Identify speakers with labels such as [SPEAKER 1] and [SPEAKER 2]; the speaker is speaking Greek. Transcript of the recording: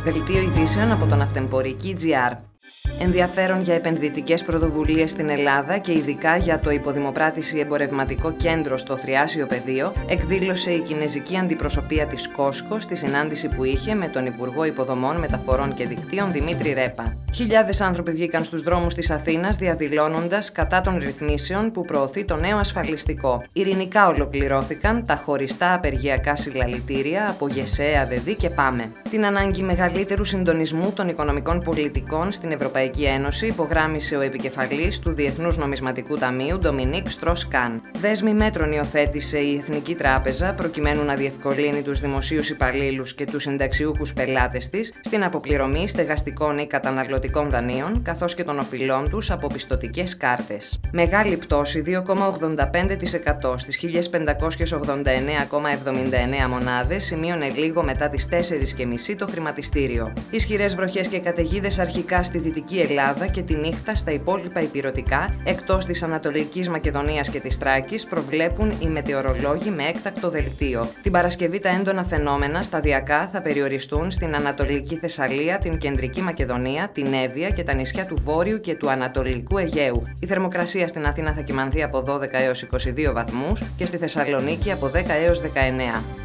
[SPEAKER 1] Δελτίο ειδήσεων από το Ναυτεμπορική.gr. Ενδιαφέρον για επενδυτικές πρωτοβουλίες στην Ελλάδα και ειδικά για το υποδημοπράτηση εμπορευματικό κέντρο στο Θριάσιο Πεδίο, εκδήλωσε η κινεζική αντιπροσωπεία της Κόσκο στη συνάντηση που είχε με τον Υπουργό Υποδομών, Μεταφορών και Δικτύων Δημήτρη Ρέπα. Χιλιάδες άνθρωποι βγήκαν στους δρόμους της Αθήνας διαδηλώνοντας κατά των ρυθμίσεων που προωθεί το νέο ασφαλιστικό. Ειρηνικά ολοκληρώθηκαν τα χωριστά απεργιακά συλλαλητήρια από ΓΕΣΕ, ΑΔΕΔΗ και ΠΑΜΕ. Την ανάγκη μεγαλύτερου συντονισμού των οικονομικών πολιτικών στην Ευρωπαϊκή Ένωση υπογράμμισε ο επικεφαλής του Διεθνούς Νομισματικού Ταμείου, Ντομινίκ Στρος-Καν. Δέσμη μέτρων υιοθέτησε η Εθνική Τράπεζα προκειμένου να διευκολύνει τους δημοσίους υπαλλήλους και τους συνταξιούχους πελάτες της στην αποπληρωμή στεγαστικών ή καταναλωτικών δανείων, καθώς και των οφειλών τους από πιστωτικές κάρτες. Μεγάλη πτώση 2,85% στις 1.589,79 μονάδες σημείωνε λίγο μετά τις 4.30 το χρηματιστήριο. Ισχυρές βροχές και καταιγίδες αρχικά στη Δυτική Ελλάδα και τη νύχτα στα υπόλοιπα ηπειρωτικά, εκτός της Ανατολικής Μακεδονίας και της Θράκης, προβλέπουν οι μετεωρολόγοι με έκτακτο δελτίο. Την Παρασκευή τα έντονα φαινόμενα σταδιακά θα περιοριστούν στην Ανατολική Θεσσαλία, την Κεντρική Μακεδονία, την Εύβοια και τα νησιά του Βόρειου και του Ανατολικού Αιγαίου. Η θερμοκρασία στην Αθήνα θα κυμανθεί από 12 έως 22 βαθμούς και στη Θεσσαλονίκη από 10 έως 19.